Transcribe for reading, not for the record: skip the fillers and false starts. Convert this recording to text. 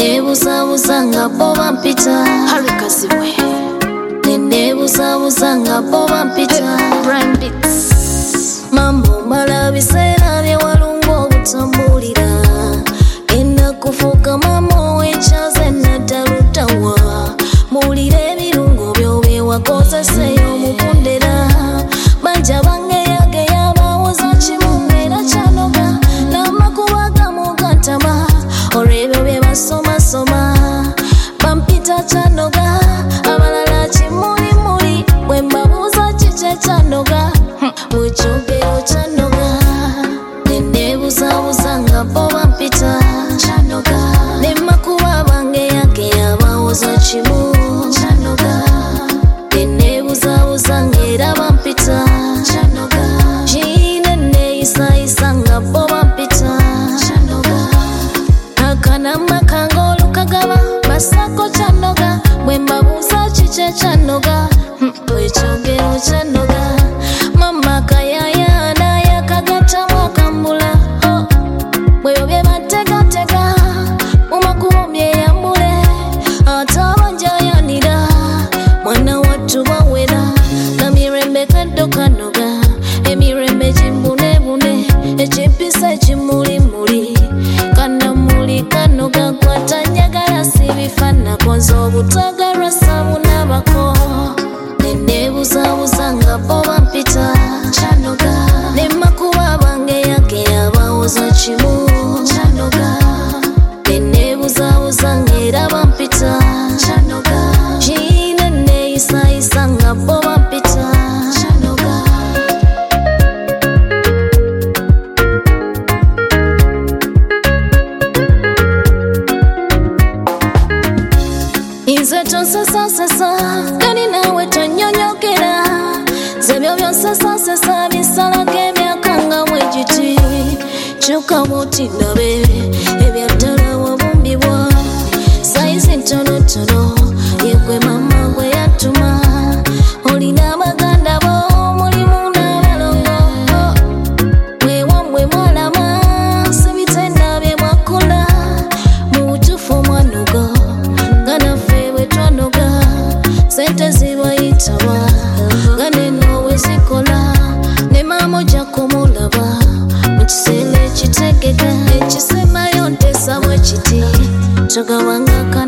Nenebuzabuza nga bo bampita Harikazibwe Nenebuzabuza nga bo bampita Prime Beats Mambo mala biseera bye walunga obutambulira Ennakufuuka mama wekyaze naddalutawa Muwulire ebirungo byo bye wakozeseyo mukundera Banja bange yage yabawoza kimu era kyanoga N'amakubo agamu gantama olw'ebyo bye basoma bampita kyanoga abalala kimulimuli bwe mbabuuza kiki ekyanoga mu kyogero kyanoga Nenebuzabuza nga bo bampita kyanoga ne makubo abange yage yabawoza kimu kyanoga Nenebuzabuza nga era bampita kyanoga kiine neeyisayisa nga bo bampita kyanoga akanama kange olukagaba basako kyanoga bwe mbabuuza kiki ekyanoga bwekyogero kyanoga mama kayayana yakagatamu akambula bweyo bye bategatega mu makubo byeyambule ate abanjayanira mwana wattu bawera nga mirembe kaddokanoga emirembe gimbunebune ekimpisa ekimulimuli kanamuli kanoga kwatanyagala sibifana konza obutagalwa sabunabako Nenebuzabuza nga bo bampita kyanoga ne makubo abange yage yabawoza kimu kyanoga Nenebuzabuza nga era bampita kyanoga kiine neeyisayisa nga bo bampita kyanoga Nze tonsesasesa kani naawe tonyonyogera zebyo byonsesasesa bisalaga emyaka nga bwegiti kyuka bwoti ndabe ebyaddala wabumbibwa sayizi ntonotono yegwe mama gwe yatuma olina abaganda bo mulimu n'abalongo mwewambwe mwalama sibitenda bye mwakula mu butuufu mwanoga nga naffe bwe twanoga sente zibayitaba nga neno we zikola ne maama ojja kumulaba mu kiseera ekitegeka ekisemayo ntesa bwe kiti togabanga